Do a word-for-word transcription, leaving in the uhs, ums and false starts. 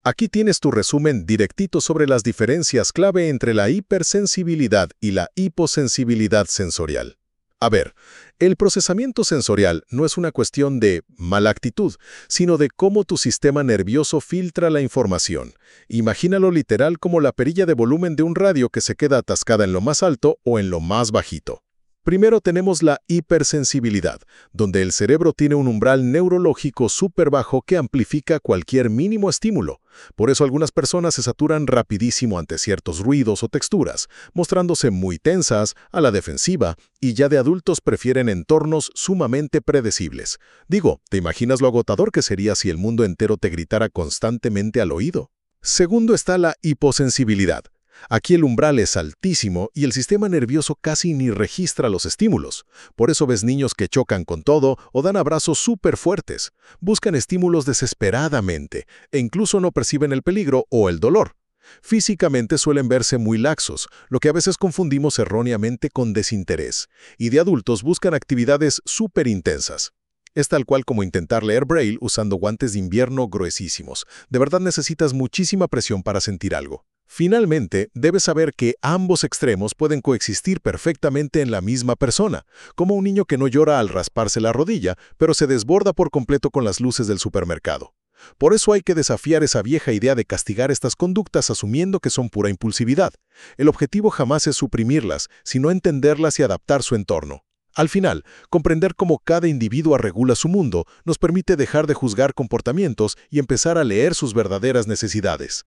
Aquí tienes tu resumen directito sobre las diferencias clave entre la hipersensibilidad y la hiposensibilidad sensorial. A ver, el procesamiento sensorial no es una cuestión de mala actitud, sino de cómo tu sistema nervioso filtra la información. Imagínalo literal como la perilla de volumen de un radio que se queda atascada en lo más alto o en lo más bajito. Primero tenemos la hipersensibilidad, donde el cerebro tiene un umbral neurológico súper bajo que amplifica cualquier mínimo estímulo. Por eso algunas personas se saturan rapidísimo ante ciertos ruidos o texturas, mostrándose muy tensas, a la defensiva, y ya de adultos prefieren entornos sumamente predecibles. Digo, ¿te imaginas lo agotador que sería si el mundo entero te gritara constantemente al oído? Segundo está la hiposensibilidad. Aquí el umbral es altísimo y el sistema nervioso casi ni registra los estímulos. Por eso ves niños que chocan con todo o dan abrazos súper fuertes. Buscan estímulos desesperadamente e incluso no perciben el peligro o el dolor. Físicamente suelen verse muy laxos, lo que a veces confundimos erróneamente con desinterés. Y de adultos buscan actividades súper intensas. Es tal cual como intentar leer Braille usando guantes de invierno gruesísimos. De verdad necesitas muchísima presión para sentir algo. Finalmente, debes saber que ambos extremos pueden coexistir perfectamente en la misma persona, como un niño que no llora al rasparse la rodilla, pero se desborda por completo con las luces del supermercado. Por eso hay que desafiar esa vieja idea de castigar estas conductas asumiendo que son pura impulsividad. El objetivo jamás es suprimirlas, sino entenderlas y adaptar su entorno. Al final, comprender cómo cada individuo regula su mundo nos permite dejar de juzgar comportamientos y empezar a leer sus verdaderas necesidades.